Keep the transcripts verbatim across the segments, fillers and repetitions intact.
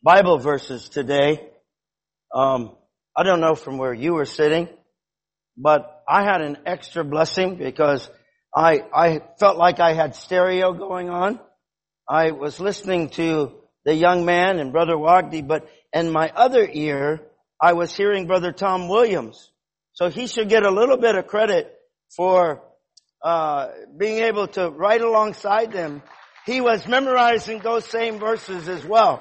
Bible verses today. Um, I don't know from where you were sitting, but I had an extra blessing because I, I felt like I had stereo going on. I was listening to the young man and Brother Wagdi, but in my other ear, I was hearing Brother Tom Williams. So he should get a little bit of credit for uh being able to right alongside them. He was memorizing those same verses as well.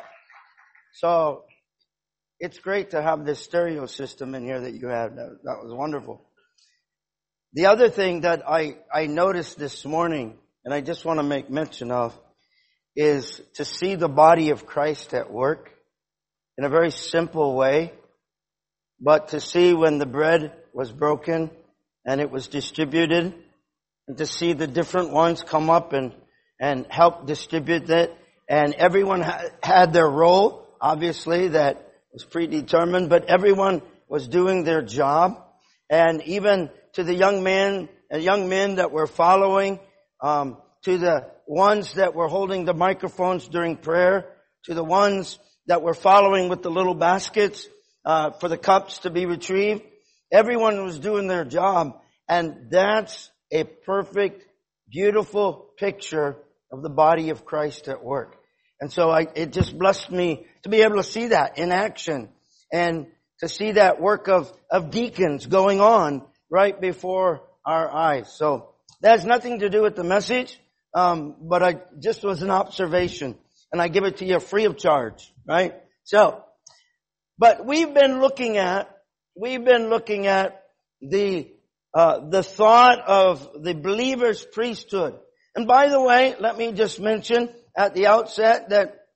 So it's great to have this stereo system in here that you have. That, that was wonderful. The other thing that I, I noticed this morning, and I just want to make mention of, is to see the body of Christ at work in a very simple way, but to see when the bread was broken and it was distributed, and to see the different ones come up and, and help distribute it. And everyone ha- had their role, obviously, that was predetermined, but everyone was doing their job. And even to the young men and young men that were following, um, to the ones that were holding the microphones during prayer, to the ones that were following with the little baskets, uh, for the cups to be retrieved. Everyone was doing their job. And that's a perfect, beautiful picture of the body of Christ at work. And so I, it just blessed me to be able to see that in action and to see that work of, of deacons going on right before our eyes. So that has nothing to do with the message, um, but I just was an observation, and I give it to you free of charge, right? So, but we've been looking at, we've been looking at the Uh, the thought of the believer's priesthood. And by the way, let me just mention at the outset that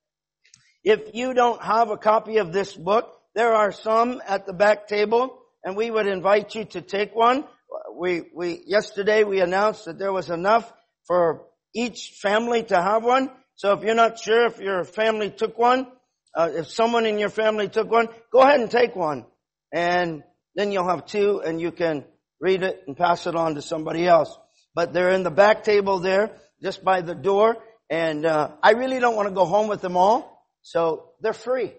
if you don't have a copy of this book, there are some at the back table, and we would invite you to take one. We, we, yesterday we announced that there was enough for each family to have one. So if you're not sure if your family took one, uh, if someone in your family took one, go ahead and take one. And then you'll have two, and you can read it and pass it on to somebody else. But they're in the back table there, just by the door. And uh I really don't want to go home with them all. So they're free.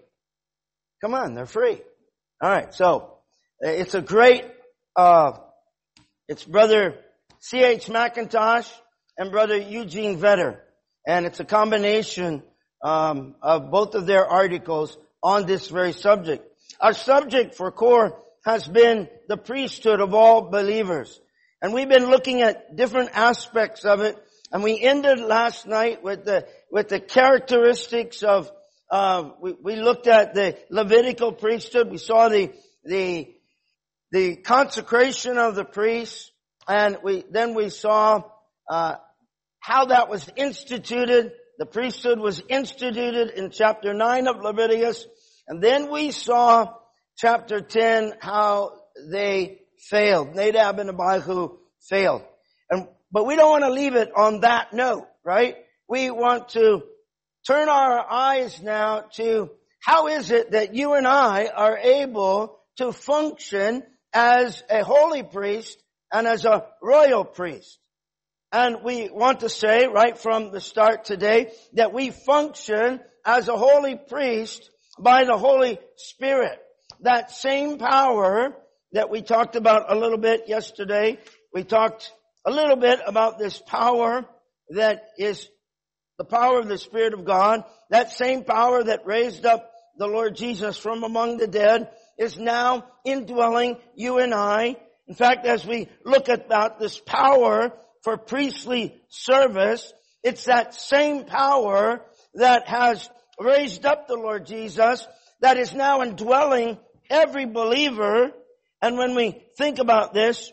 Come on, they're free. All right, so it's a great, uh it's Brother C H McIntosh and Brother Eugene Vetter. And it's a combination um of both of their articles on this very subject. Our subject for core has been the priesthood of all believers. And we've been looking at different aspects of it. And we ended last night with the, with the characteristics of, uh, we, we looked at the Levitical priesthood. We saw the, the, the consecration of the priests. And we, then we saw, uh, how that was instituted. The priesthood was instituted in chapter nine of Leviticus. And then we saw chapter ten, how they failed. Nadab and Abihu failed. And, but we don't want to leave it on that note, right? We want to turn our eyes now to how is it that you and I are able to function as a holy priest and as a royal priest. And we want to say right from the start today that we function as a holy priest by the Holy Spirit. That same power that we talked about a little bit yesterday, we talked a little bit about this power that is the power of the Spirit of God. That same power that raised up the Lord Jesus from among the dead is now indwelling you and I. In fact, as we look at that, this power for priestly service, it's that same power that has raised up the Lord Jesus that is now indwelling every believer. And when we think about this,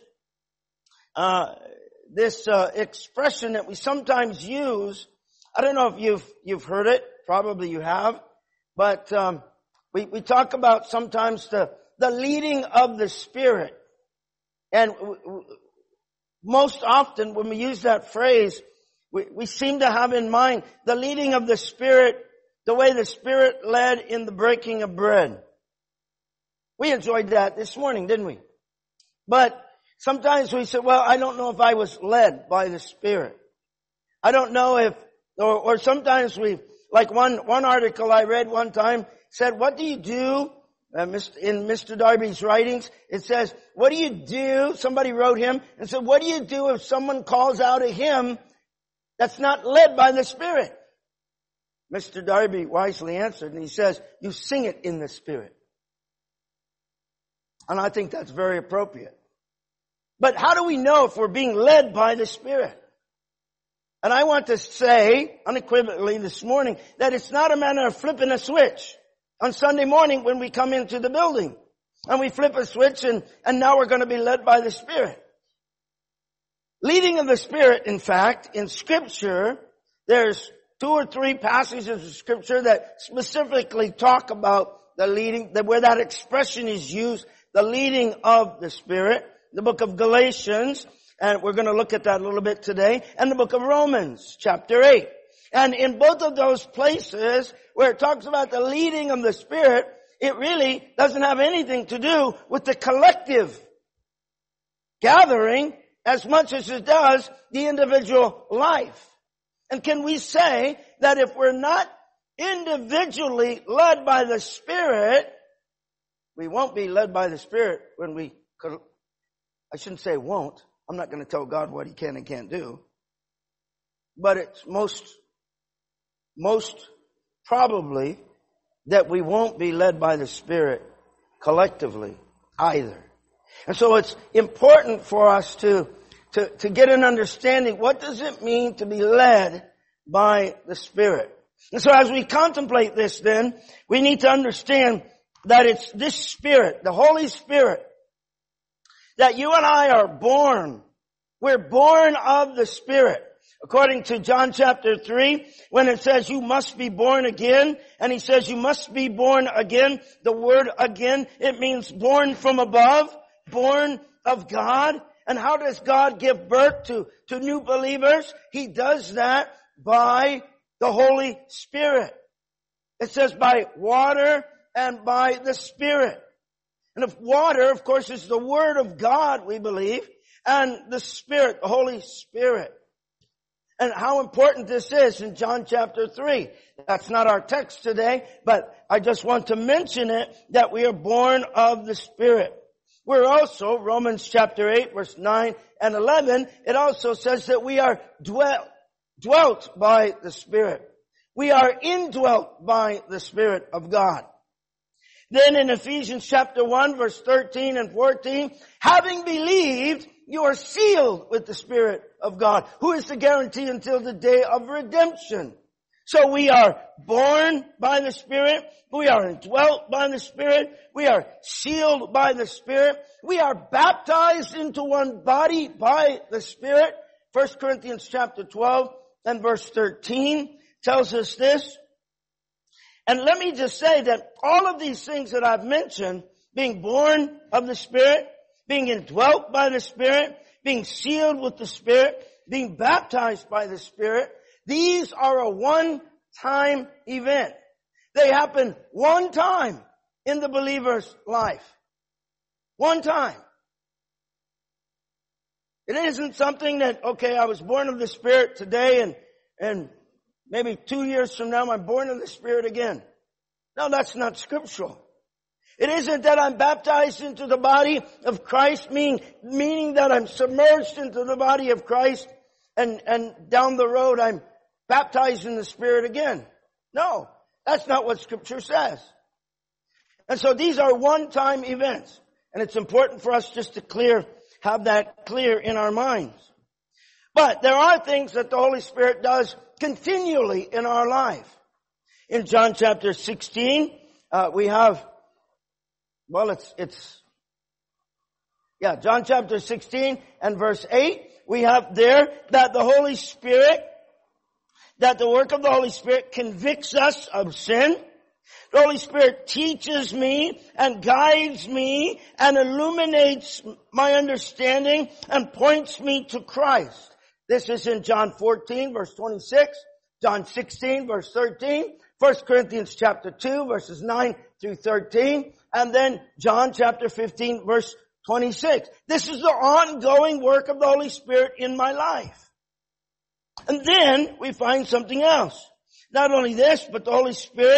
uh, this, uh, expression that we sometimes use, I don't know if you've, you've heard it. Probably you have. But, um, we, we talk about sometimes the, the leading of the Spirit. And w- w- most often when we use that phrase, we, we seem to have in mind the leading of the Spirit, the way the Spirit led in the breaking of bread. We enjoyed that this morning, didn't we? But sometimes we say, well, I don't know if I was led by the Spirit. I don't know if, or, or sometimes we, like one, one article I read one time, said, what do you do? Uh, in Mister Darby's writings, it says, what do you do? Somebody wrote him and said, what do you do if someone calls out a hymn that's not led by the Spirit? Mister Darby wisely answered, and he says, you sing it in the Spirit. And I think that's very appropriate. But how do we know if we're being led by the Spirit? And I want to say unequivocally this morning that it's not a matter of flipping a switch on Sunday morning when we come into the building. And we flip a switch and, and now we're going to be led by the Spirit. Leading of the Spirit, in fact, in Scripture, there's two or three passages of Scripture that specifically talk about the leading, that where that expression is used, the leading of the Spirit. The book of Galatians, and we're going to look at that a little bit today, and the book of Romans, chapter eight. And in both of those places where it talks about the leading of the Spirit, it really doesn't have anything to do with the collective gathering as much as it does the individual life. And can we say that if we're not individually led by the Spirit, we won't be led by the Spirit when we, I shouldn't say won't. I'm not going to tell God what He can and can't do. But it's most, most probably that we won't be led by the Spirit collectively either. And so it's important for us to, to, to get an understanding. What does it mean to be led by the Spirit? And so as we contemplate this then, we need to understand that it's this Spirit, the Holy Spirit, that you and I are born. We're born of the Spirit. According to John chapter three, when it says you must be born again, and he says you must be born again, the word again, it means born from above, born of God. And how does God give birth to, to new believers? He does that by the Holy Spirit. It says by water and by the Spirit. And if water, of course, is the Word of God, we believe, and the Spirit, the Holy Spirit. And how important this is in John chapter three. That's not our text today, but I just want to mention it, that we are born of the Spirit. We're also, Romans chapter eight, verse nine and eleven, it also says that we are dwelt, dwelt by the Spirit. We are indwelt by the Spirit of God. Then in Ephesians chapter one, verse thirteen and fourteen, having believed, you are sealed with the Spirit of God, who is the guarantee until the day of redemption. So we are born by the Spirit. We are indwelt by the Spirit. We are sealed by the Spirit. We are baptized into one body by the Spirit. First Corinthians chapter twelve and verse thirteen tells us this. And let me just say that all of these things that I've mentioned, being born of the Spirit, being indwelt by the Spirit, being sealed with the Spirit, being baptized by the Spirit, these are a one-time event. They happen one time in the believer's life. One time. It isn't something that, okay, I was born of the Spirit today and, and maybe two years from now I'm born of the Spirit again. No, that's not scriptural. It isn't that I'm baptized into the body of Christ, meaning, meaning that I'm submerged into the body of Christ and, and down the road I'm baptized in the Spirit again. No, that's not what Scripture says. And so these are one-time events. And it's important for us just to clear, have that clear in our minds. But there are things that the Holy Spirit does continually in our life. In John chapter sixteen, uh, we have, well, it's, it's, yeah, John chapter sixteen and verse eight, we have there that the Holy Spirit, that the work of the Holy Spirit convicts us of sin. The Holy Spirit teaches me and guides me and illuminates my understanding and points me to Christ. This is in John fourteen, verse twenty-six, John sixteen, verse thirteen, First Corinthians chapter two, verses nine through thirteen, and then John chapter fifteen, verse twenty-six. This is the ongoing work of the Holy Spirit in my life. And then we find something else. Not only this, but the Holy Spirit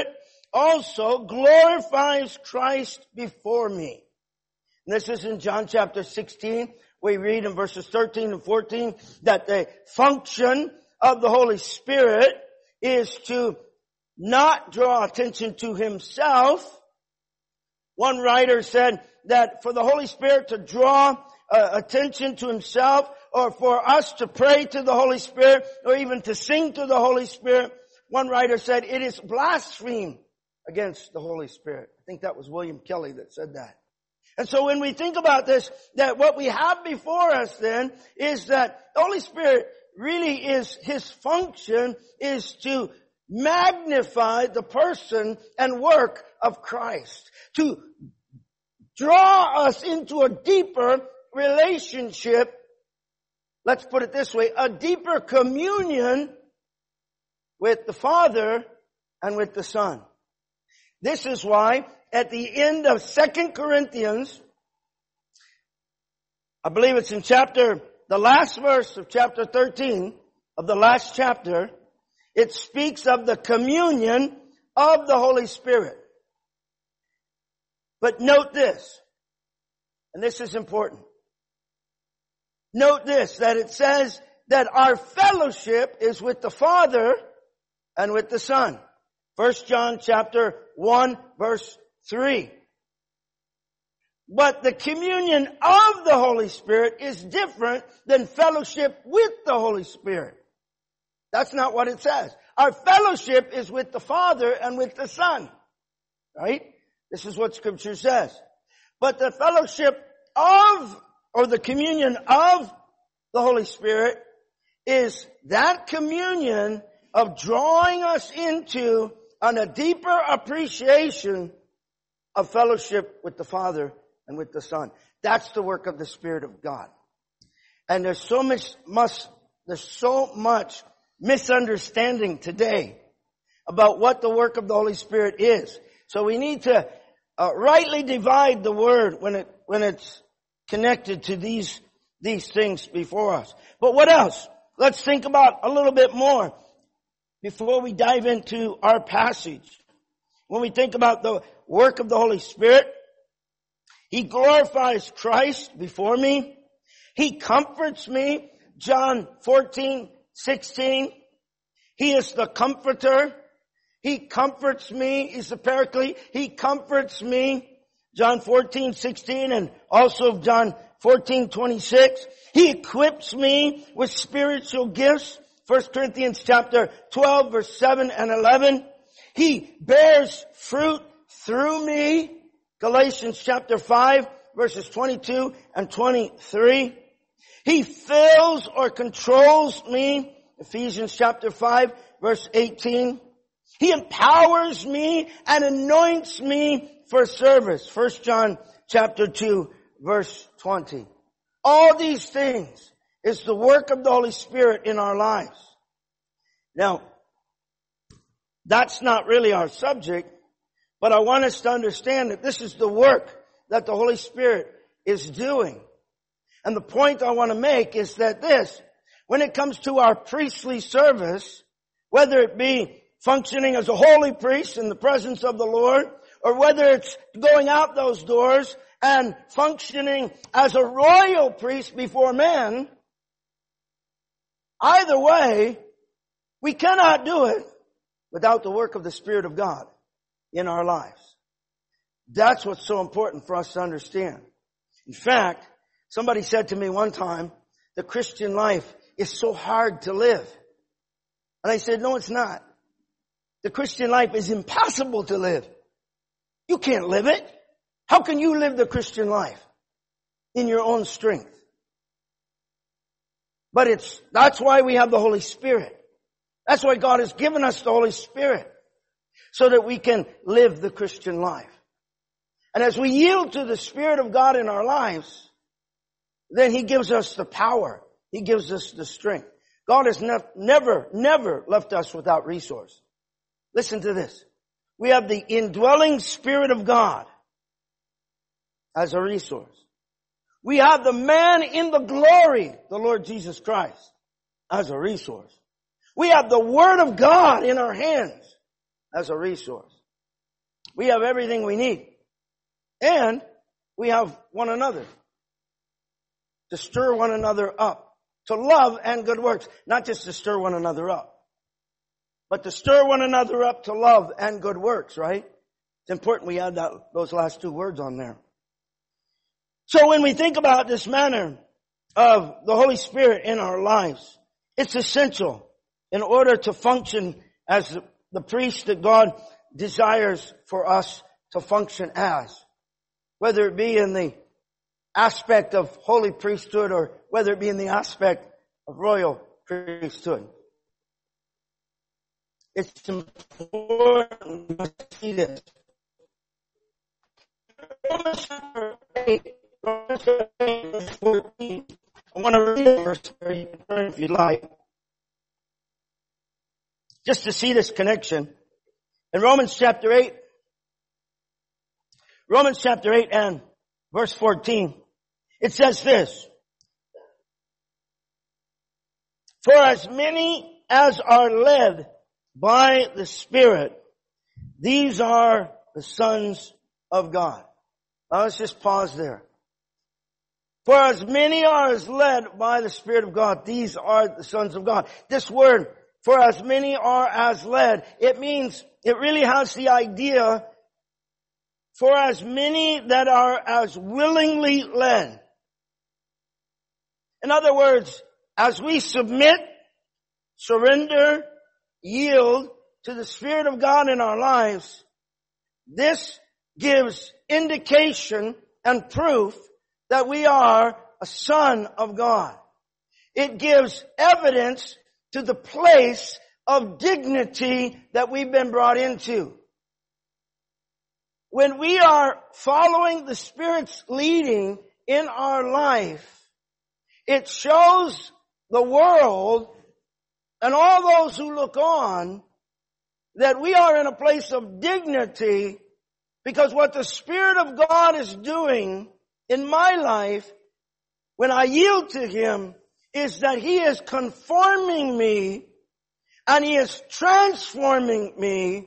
also glorifies Christ before me. And this is in John chapter sixteen. We read in verses thirteen and fourteen that the function of the Holy Spirit is to not draw attention to himself. One writer said that for the Holy Spirit to draw uh, attention to himself, or for us to pray to the Holy Spirit, or even to sing to the Holy Spirit, one writer said it is blaspheme against the Holy Spirit. I think that was William Kelly that said that. And so when we think about this, that what we have before us then is that the Holy Spirit really is, his function is to magnify the person and work of Christ. To draw us into a deeper relationship, let's put it this way, a deeper communion with the Father and with the Son. This is why at the end of Second Corinthians, I believe it's in chapter, the last verse of chapter thirteen of the last chapter, it speaks of the communion of the Holy Spirit. But note this, and this is important. Note this, that it says that our fellowship is with the Father and with the Son. First John chapter one verse three. But the communion of the Holy Spirit is different than fellowship with the Holy Spirit. That's not what it says. Our fellowship is with the Father and with the Son. Right? This is what Scripture says. But the fellowship of, or the communion of the Holy Spirit is that communion of drawing us into on a deeper appreciation of fellowship with the Father and with the Son. That's the work of the Spirit of God. And there's so much, must, there's so much misunderstanding today about what the work of the Holy Spirit is. So we need to uh, rightly divide the word when it, when it's connected to these, these things before us. But what else? Let's think about a little bit more before we dive into our passage. When we think about the work of the Holy Spirit, He glorifies Christ before me. He comforts me. John fourteen sixteen. He is the comforter. He comforts me. He's the paraclete. He comforts me. John fourteen sixteen and also John fourteen twenty-six. He equips me with spiritual gifts. First Corinthians chapter twelve verse seven and eleven. He bears fruit through me. Galatians chapter five verses twenty-two and twenty-three. He fills or controls me. Ephesians chapter five verse eighteen. He empowers me and anoints me for service. First John chapter two verse twenty. All these things is the work of the Holy Spirit in our lives. Now, that's not really our subject, but I want us to understand that this is the work that the Holy Spirit is doing. And the point I want to make is that this, when it comes to our priestly service, whether it be functioning as a holy priest in the presence of the Lord, or whether it's going out those doors and functioning as a royal priest before men, either way, we cannot do it without the work of the Spirit of God in our lives. That's what's so important for us to understand. In fact, somebody said to me one time, the Christian life is so hard to live. And I said, no, it's not. The Christian life is impossible to live. You can't live it. How can you live the Christian life? In your own strength. But it's, that's why we have the Holy Spirit. That's why God has given us the Holy Spirit. So that we can live the Christian life. And as we yield to the Spirit of God in our lives, then He gives us the power. He gives us the strength. God has ne- never, never left us without resource. Listen to this. We have the indwelling Spirit of God as a resource. We have the man in the glory, the Lord Jesus Christ, as a resource. We have the Word of God in our hands as a resource. We have everything we need. And we have one another. To stir one another up. To love and good works. Not just to stir one another up. But to stir one another up to love and good works, right? It's important we add that, those last two words on there. So when we think about this manner of the Holy Spirit in our lives, it's essential in order to function as the priest that God desires for us to function as. Whether it be in the aspect of holy priesthood or whether it be in the aspect of royal priesthood. It's important to see this. Romans eight, Romans eight, verse fourteen. I want to read a verse there. You can turn if you like. Just to see this connection. In Romans chapter eight, Romans chapter eight and verse fourteen, it says this. For as many as are led by the Spirit, these are the sons of God. Now let's just pause there. For as many are as led by the Spirit of God, these are the sons of God. This word, for as many are as led, it means, it really has the idea, for as many that are as willingly led. In other words, as we submit, surrender, yield to the Spirit of God in our lives, this gives indication and proof that we are a son of God. It gives evidence to the place of dignity that we've been brought into. When we are following the Spirit's leading in our life, it shows the world and all those who look on that we are in a place of dignity, because what the Spirit of God is doing in my life when I yield to Him is that He is conforming me and He is transforming me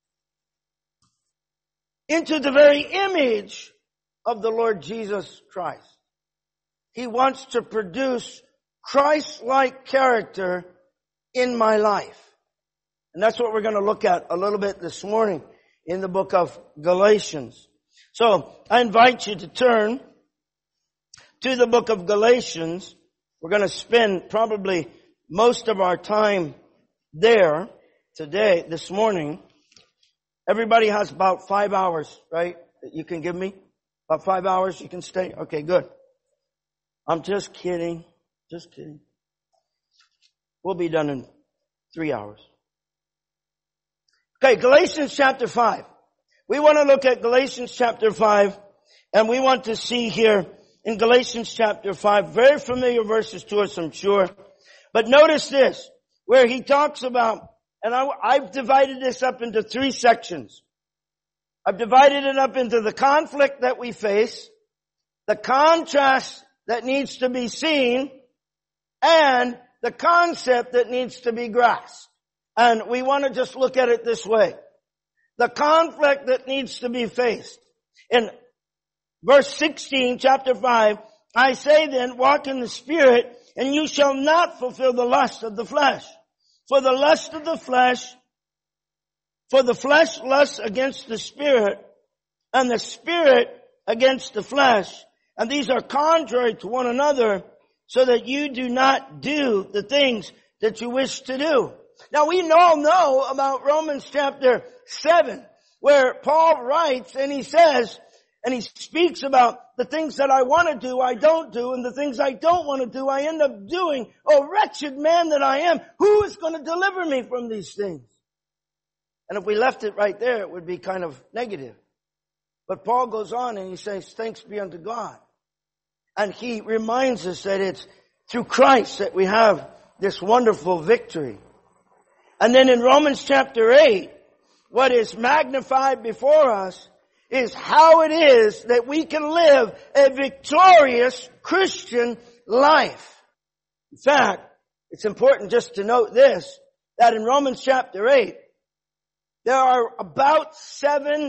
into the very image of the Lord Jesus Christ. He wants to produce Christ-like character in my life. And that's what we're going to look at a little bit this morning in the book of Galatians. So I invite you to turn to the book of Galatians. We're going to spend probably most of our time there today, this morning. Everybody has about five hours, right, that you can give me? About five hours you can stay? Okay, good. I'm just kidding. Just kidding. We'll be done in three hours. Okay, Galatians chapter five. We want to look at Galatians chapter five, and we want to see here in Galatians chapter five, very familiar verses to us, I'm sure. But notice this, where he talks about, and I, I've divided this up into three sections. I've divided it up into the conflict that we face, the contrast that needs to be seen, and the concept that needs to be grasped. And we want to just look at it this way. The conflict that needs to be faced. In verse sixteen, chapter five, I say then, walk in the Spirit, and you shall not fulfill the lust of the flesh. For the lust of the flesh, for the flesh lusts against the Spirit, and the Spirit against the flesh. And these are contrary to one another, so that you do not do the things that you wish to do. Now we all know about Romans chapter seven, where Paul writes and he says, and he speaks about the things that I want to do, I don't do, and the things I don't want to do, I end up doing. Oh, wretched man that I am, who is going to deliver me from these things? And if we left it right there, it would be kind of negative. But Paul goes on and he says, thanks be unto God. And he reminds us that it's through Christ that we have this wonderful victory. And then in Romans chapter eight, what is magnified before us is how it is that we can live a victorious Christian life. In fact, it's important just to note this, that in Romans chapter eight, there are about seven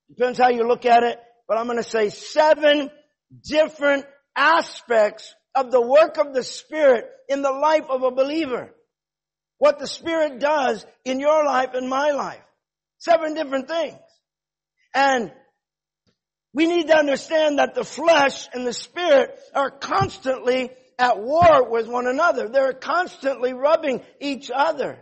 Depends how you look at it. But I'm going to say seven different aspects of the work of the Spirit in the life of a believer. What the Spirit does in your life and my life. Seven different things. And we need to understand that the flesh and the Spirit are constantly at war with one another. They're constantly rubbing each other.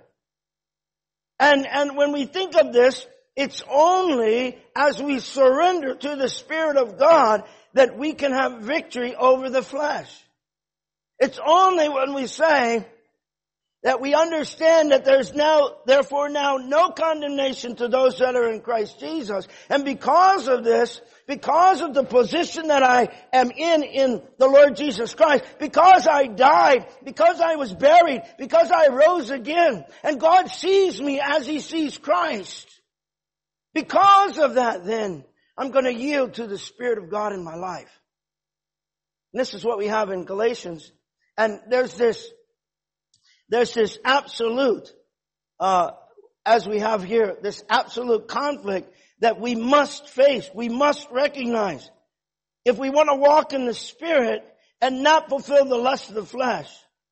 And, and when we think of this, it's only as we surrender to the Spirit of God that we can have victory over the flesh. It's only when we say that we understand that there's now, therefore now no condemnation to those that are in Christ Jesus. And because of this, because of the position that I am in in the Lord Jesus Christ, because I died, because I was buried, because I rose again, and God sees me as He sees Christ. Because of that, then, I'm going to yield to the Spirit of God in my life. And this is what we have in Galatians. And there's this, there's this absolute, uh, as we have here, this absolute conflict that we must face, we must recognize. If we want to walk in the Spirit and not fulfill the lust of the flesh.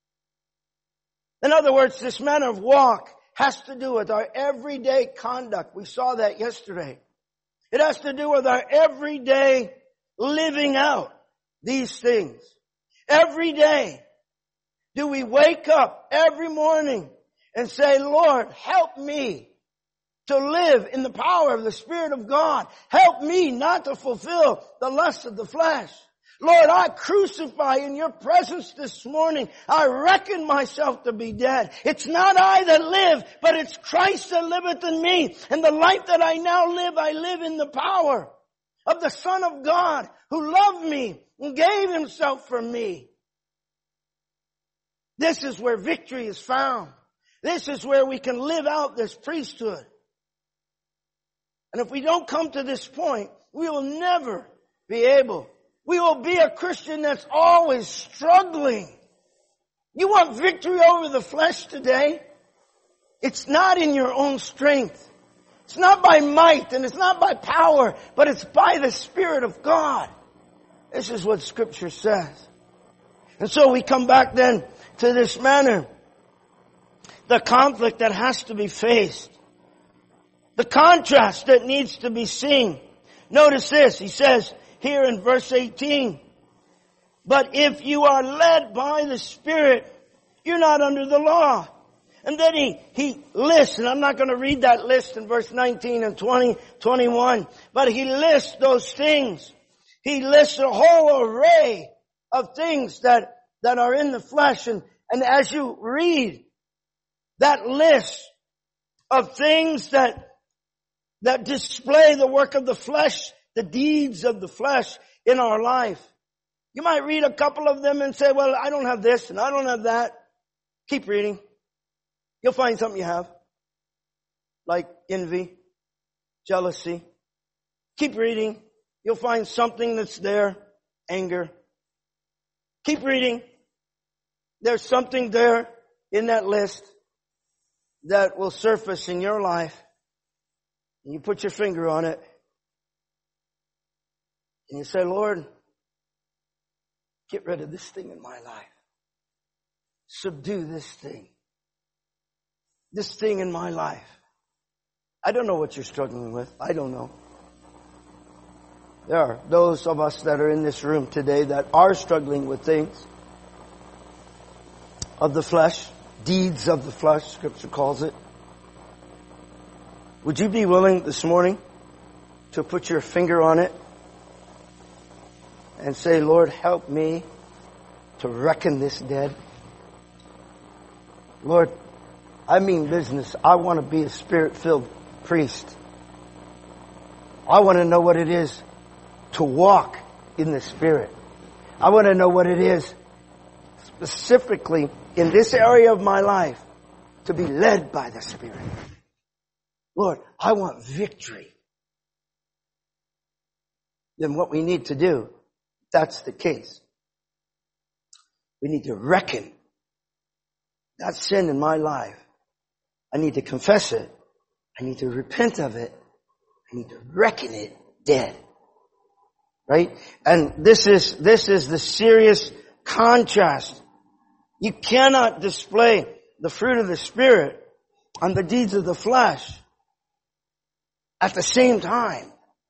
In other words, this manner of walk has to do with our everyday conduct. We saw that yesterday. It has to do with our everyday living out these things. Every day, do we wake up every morning and say, Lord, help me to live in the power of the Spirit of God. Help me not to fulfill the lust of the flesh. Lord, I crucify in your presence this morning. I reckon myself to be dead. It's not I that live, but it's Christ that liveth in me. And the life that I now live, I live in the power of the Son of God who loved me and gave Himself for me. This is where victory is found. This is where we can live out this priesthood. And if we don't come to this point, we will never be able. We will be a Christian that's always struggling. You want victory over the flesh today? It's not in your own strength. It's not by might and it's not by power, but it's by the Spirit of God. This is what Scripture says. And so we come back then to this manner. The conflict that has to be faced. The contrast that needs to be seen. Notice this. He says here in verse eighteen, but if you are led by the Spirit, you're not under the law. And then he, he lists, and I'm not going to read that list in verse nineteen and twenty, twenty-one, but he lists those things. He lists a whole array of things that, that are in the flesh. And, and as you read that list of things that that display the work of the flesh, the deeds of the flesh in our life. You might read a couple of them and say, well, I don't have this and I don't have that. Keep reading. You'll find something you have. Like envy, jealousy. Keep reading. You'll find something that's there. Anger. Keep reading. There's something there in that list that will surface in your life. And you put your finger on it. And you say, Lord, get rid of this thing in my life. Subdue this thing. This thing in my life. I don't know what you're struggling with. I don't know. There are those of us that are in this room today that are struggling with things of the flesh, deeds of the flesh, Scripture calls it. Would you be willing this morning to put your finger on it and say, Lord, help me to reckon this dead? Lord, I mean business. I want to be a Spirit-filled priest. I want to know what it is to walk in the Spirit. I want to know what it is specifically in this area of my life to be led by the Spirit. Lord, I want victory. Then what we need to do, if that's the case, we need to reckon that sin in my life. I need to confess it. I need to repent of it. I need to reckon it dead. Right? And this is, this is the serious contrast. You cannot display the fruit of the Spirit and the deeds of the flesh at the same time.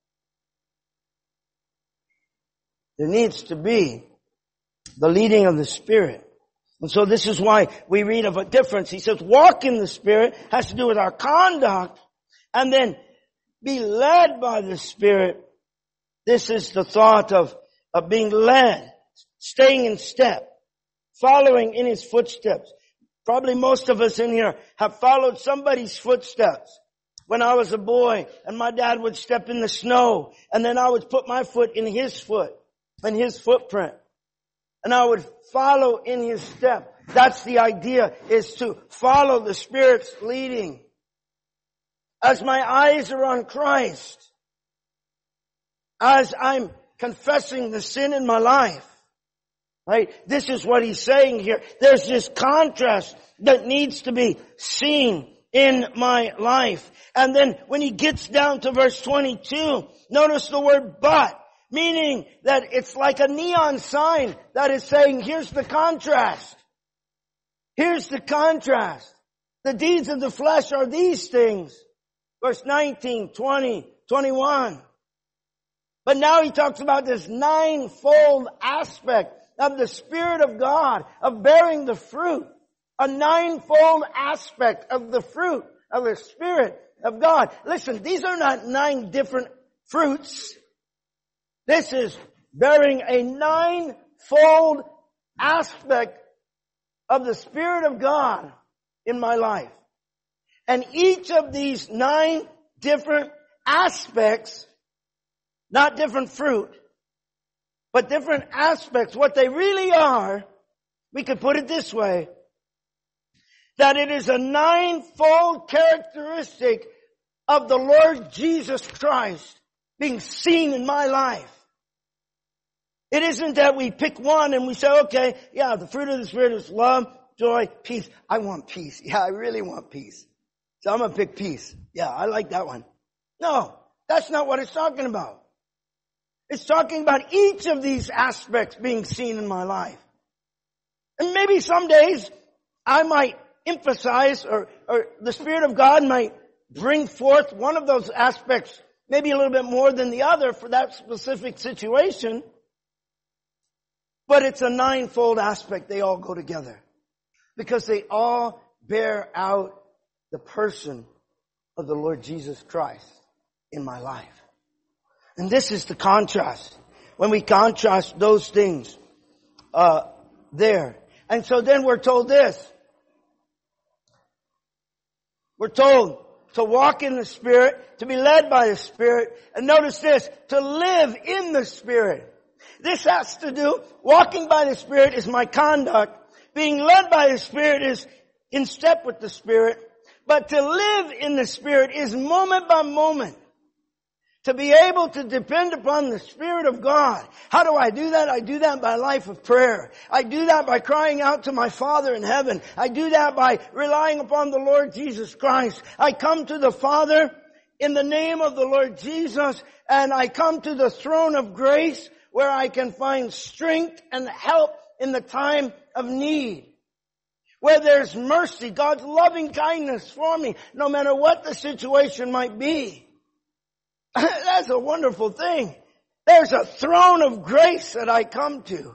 There needs to be the leading of the Spirit. And so this is why we read of a difference. He says walk in the Spirit has to do with our conduct, and then be led by the Spirit. This is the thought of, of being led, staying in step, following in His footsteps. Probably most of us in here have followed somebody's footsteps. When I was a boy and my dad would step in the snow, and then I would put my foot in his foot, in his footprint. And I would follow in his step. That's the idea, is to follow the Spirit's leading. As my eyes are on Christ, as I'm confessing the sin in my life, right? This is what he's saying here. There's this contrast that needs to be seen in my life. And then when he gets down to verse twenty-two, notice the word but. Meaning that it's like a neon sign that is saying, here's the contrast. Here's the contrast. The deeds of the flesh are these things. Verse nineteen, twenty, twenty-one. But now he talks about this ninefold aspect of the Spirit of God, of bearing the fruit. A ninefold aspect of the fruit of the Spirit of God. Listen, these are not nine different fruits. This is bearing a ninefold aspect of the Spirit of God in my life. And each of these nine different aspects, not different fruit, but different aspects, what they really are, we could put it this way, that it is a ninefold characteristic of the Lord Jesus Christ being seen in my life. It isn't that we pick one and we say, okay, yeah, the fruit of the Spirit is love, joy, peace. I want peace. Yeah, I really want peace. So I'm going to pick peace. Yeah, I like that one. No, that's not what it's talking about. It's talking about each of these aspects being seen in my life. And maybe some days I might emphasize, or, or the Spirit of God might bring forth one of those aspects, maybe a little bit more than the other for that specific situation. But it's a ninefold aspect. They all go together. Because they all bear out the person of the Lord Jesus Christ in my life. And this is the contrast. When we contrast those things, uh, there. And so then we're told this. We're told to walk in the Spirit, to be led by the Spirit, and notice this, to live in the Spirit. This has to do, walking by the Spirit is my conduct. Being led by the Spirit is in step with the Spirit. But to live in the Spirit is moment by moment. To be able to depend upon the Spirit of God. How do I do that? I do that by a life of prayer. I do that by crying out to my Father in heaven. I do that by relying upon the Lord Jesus Christ. I come to the Father in the name of the Lord Jesus, and I come to the throne of grace where I can find strength and help in the time of need. Where there's mercy, God's loving kindness for me, no matter what the situation might be. That's a wonderful thing. There's a throne of grace that I come to.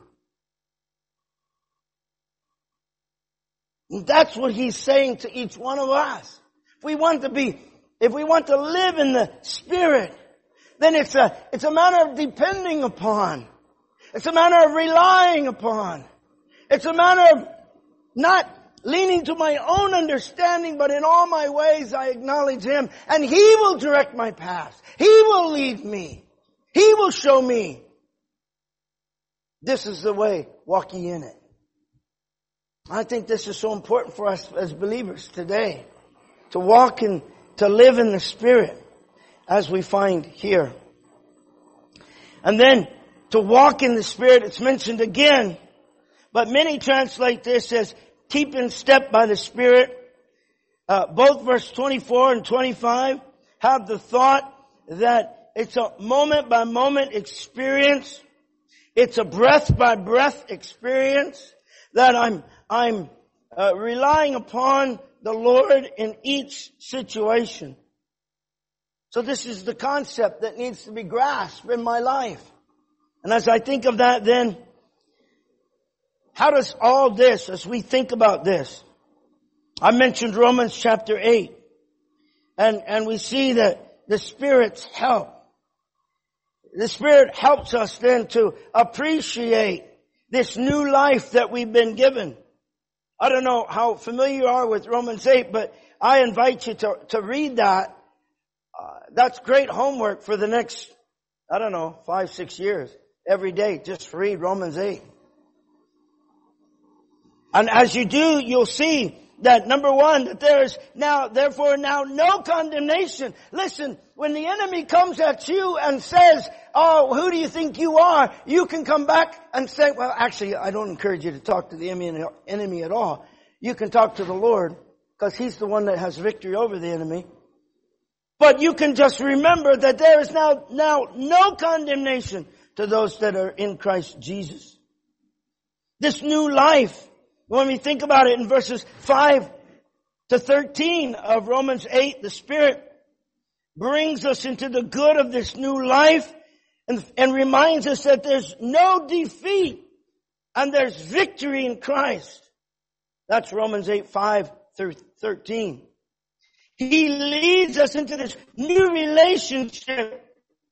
And that's what he's saying to each one of us. If we want to be, if we want to live in the Spirit, then it's a, it's a matter of depending upon. It's a matter of relying upon. It's a matter of not leaning to my own understanding, but in all my ways I acknowledge Him, and He will direct my path. He will lead me. He will show me. This is the way, walk ye in it. I think this is so important for us as believers today, to walk in, to live in the Spirit, as we find here. And then, to walk in the Spirit, it's mentioned again, but many translate this as keep in step by the Spirit. Uh, both verse twenty-four and twenty-five have the thought that it's a moment by moment experience. It's a breath by breath experience that I'm, I'm uh, relying upon the Lord in each situation. So this is the concept that needs to be grasped in my life. And as I think of that, then, how does all this, as we think about this, I mentioned Romans chapter eight, and, and we see that the Spirit's help. The Spirit helps us then to appreciate this new life that we've been given. I don't know how familiar you are with Romans eight, but I invite you to, to read that. Uh, that's great homework for the next, I don't know, five, six years. Every day, just read Romans eight. And as you do, you'll see that number one, that there is now, therefore now no condemnation. Listen, when the enemy comes at you and says, oh, who do you think you are? You can come back and say, well, actually, I don't encourage you to talk to the enemy at all. You can talk to the Lord, because He's the one that has victory over the enemy. But you can just remember that there is now, now no condemnation to those that are in Christ Jesus. This new life, when we think about it in verses five to thirteen of Romans eight, the Spirit brings us into the good of this new life and, and reminds us that there's no defeat and there's victory in Christ. That's Romans eight, five through thirteen. He leads us into this new relationship.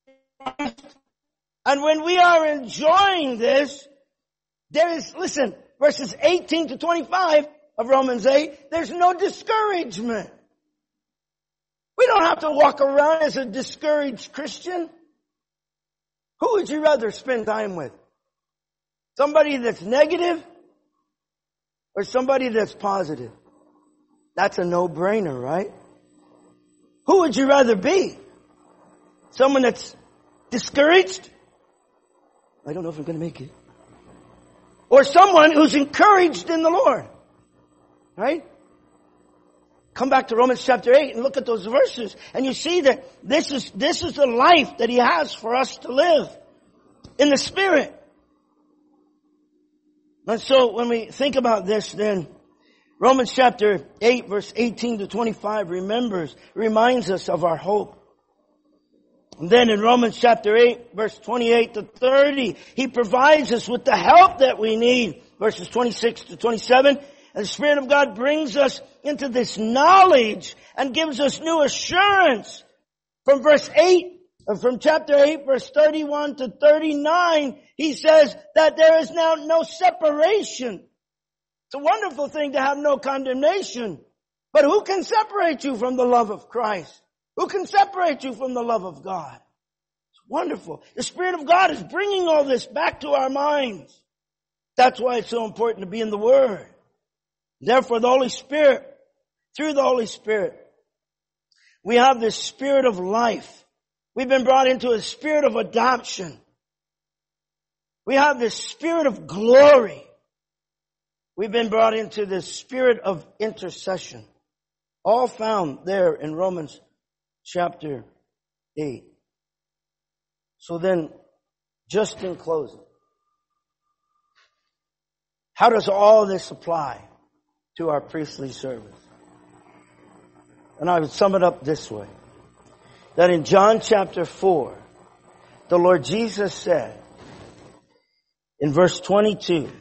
And when we are enjoying this, there is, listen, verses eighteen to twenty-five of Romans eight, there's no discouragement. We don't have to walk around as a discouraged Christian. Who would you rather spend time with? Somebody that's negative or somebody that's positive? That's a no-brainer, right? Who would you rather be? Someone that's discouraged? I don't know if I'm going to make it. Or someone who's encouraged in the Lord. Right? Come back to Romans chapter eight and look at those verses. And you see that this is, this is the life that He has for us to live in the Spirit. And so when we think about this, then Romans chapter eight verse eighteen to twenty-five remembers, reminds us of our hope. And then in Romans chapter eight, verse twenty-eight to thirty, He provides us with the help that we need. Verses twenty-six to twenty-seven, and the Spirit of God brings us into this knowledge and gives us new assurance. From verse eight, or from chapter eight, verse thirty-one to thirty-nine, He says that there is now no separation. It's a wonderful thing to have no condemnation. But who can separate you from the love of Christ? Who can separate you from the love of God? It's wonderful. The Spirit of God is bringing all this back to our minds. That's why it's so important to be in the Word. Therefore, the Holy Spirit, through the Holy Spirit, we have this spirit of life. We've been brought into a spirit of adoption. We have this spirit of glory. We've been brought into this spirit of intercession. All found there in Romans chapter eight. So then, just in closing, how does all this apply to our priestly service? And I would sum it up this way. That in John chapter four, the Lord Jesus said, in verse twenty-two,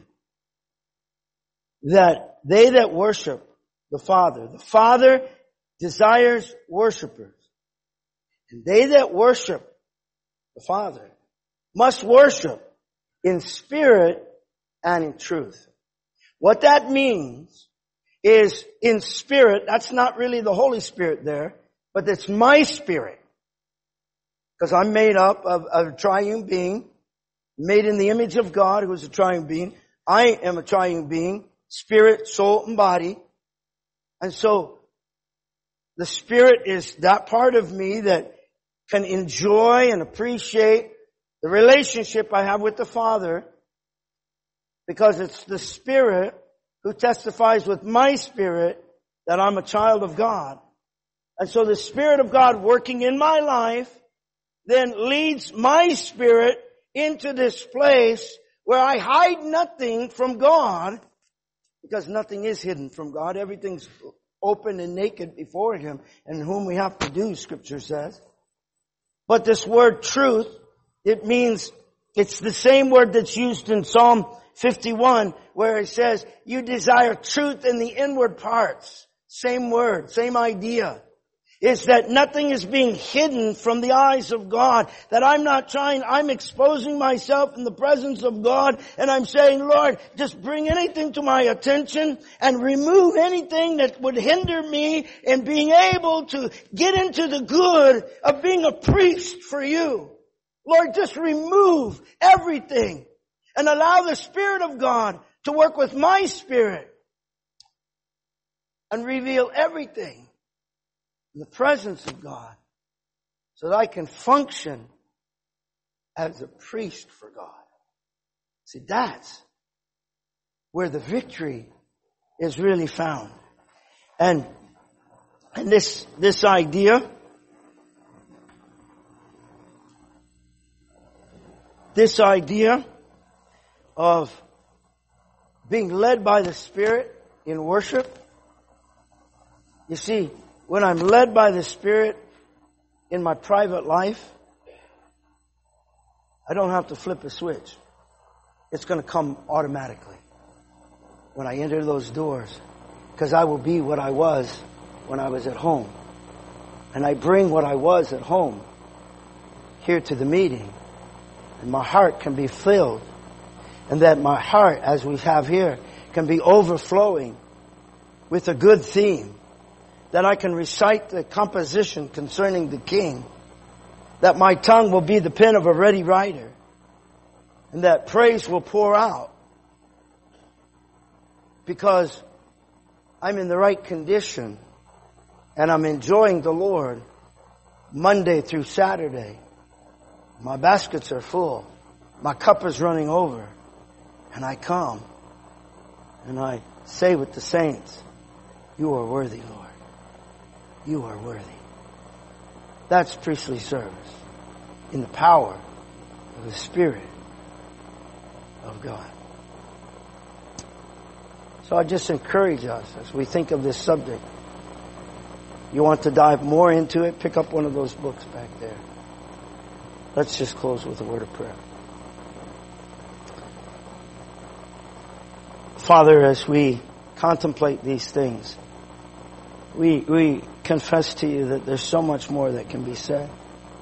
that they that worship the Father, the Father desires worshipers. And they that worship the Father must worship in spirit and in truth. What that means is in spirit, that's not really the Holy Spirit there, but it's my spirit. Because I'm made up of, of a triune being, made in the image of God, who is a triune being. I am a triune being, spirit, soul, and body. And so the Spirit is that part of me that can enjoy and appreciate the relationship I have with the Father, because it's the Spirit who testifies with my spirit that I'm a child of God. And so the Spirit of God working in my life then leads my spirit into this place where I hide nothing from God, because nothing is hidden from God. Everything's open and naked before Him, and whom we have to do, Scripture says. But this word truth, it means, it's the same word that's used in Psalm fifty-one, where it says, you desire truth in the inward parts. Same word, same idea. Is that nothing is being hidden from the eyes of God. That I'm not trying, I'm exposing myself in the presence of God, and I'm saying, Lord, just bring anything to my attention and remove anything that would hinder me in being able to get into the good of being a priest for you. Lord, just remove everything and allow the Spirit of God to work with my spirit and reveal everything in the presence of God, so that I can function as a priest for God. See, that's where the victory is really found. And, and this, this idea, this idea of being led by the Spirit in worship, you see, when I'm led by the Spirit in my private life, I don't have to flip a switch. It's going to come automatically when I enter those doors, because I will be what I was when I was at home. And I bring what I was at home here to the meeting. And my heart can be filled. And that my heart, as we have here, can be overflowing with a good theme. That I can recite the composition concerning the King. That my tongue will be the pen of a ready writer. And that praise will pour out. Because I'm in the right condition. And I'm enjoying the Lord Monday through Saturday. My baskets are full. My cup is running over. And I come. And I say with the saints, you are worthy, Lord. You are worthy. That's priestly service in the power of the Spirit of God. So I just encourage us as we think of this subject. You want to dive more into it? Pick up one of those books back there. Let's just close with a word of prayer. Father, as we contemplate these things, we we confess to you that there's so much more that can be said.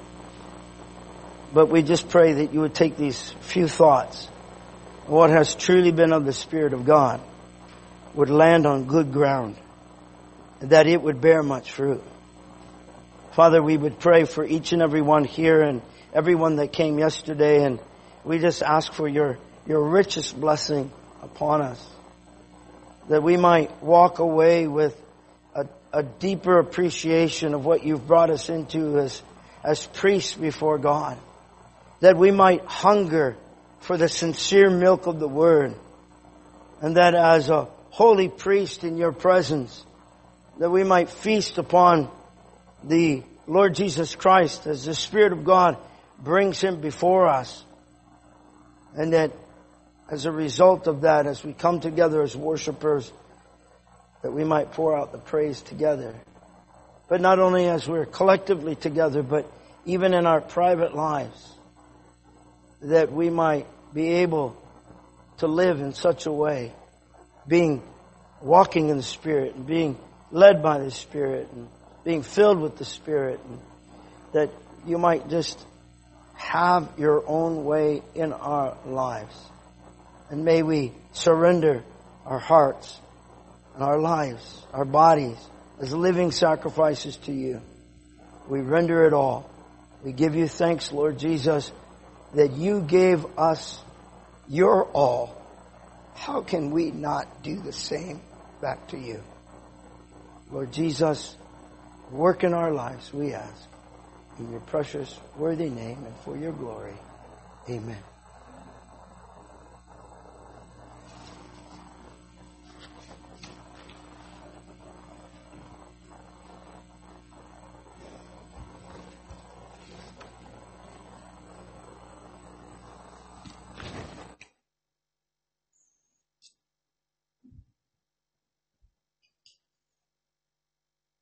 But we just pray that you would take these few thoughts, what has truly been of the Spirit of God, would land on good ground, and that it would bear much fruit. Father, we would pray for each and every one here and everyone that came yesterday, and we just ask for your, your richest blessing upon us, that we might walk away with a, a deeper appreciation of what you've brought us into as, as priests before God, that we might hunger for the sincere milk of the Word, and that as a holy priest in your presence, that we might feast upon the Lord Jesus Christ as the Spirit of God brings Him before us, and that as a result of that, as we come together as worshipers, that we might pour out the praise together. But not only as we're collectively together, but even in our private lives, that we might be able to live in such a way, being, walking in the Spirit, and being led by the Spirit, and being filled with the Spirit, and that you might just have your own way in our lives. And may we surrender our hearts and our lives, our bodies, as living sacrifices to you. We render it all. We give you thanks, Lord Jesus, that you gave us your all. How can we not do the same back to you? Lord Jesus, work in our lives, we ask. In your precious, worthy name and for your glory. Amen.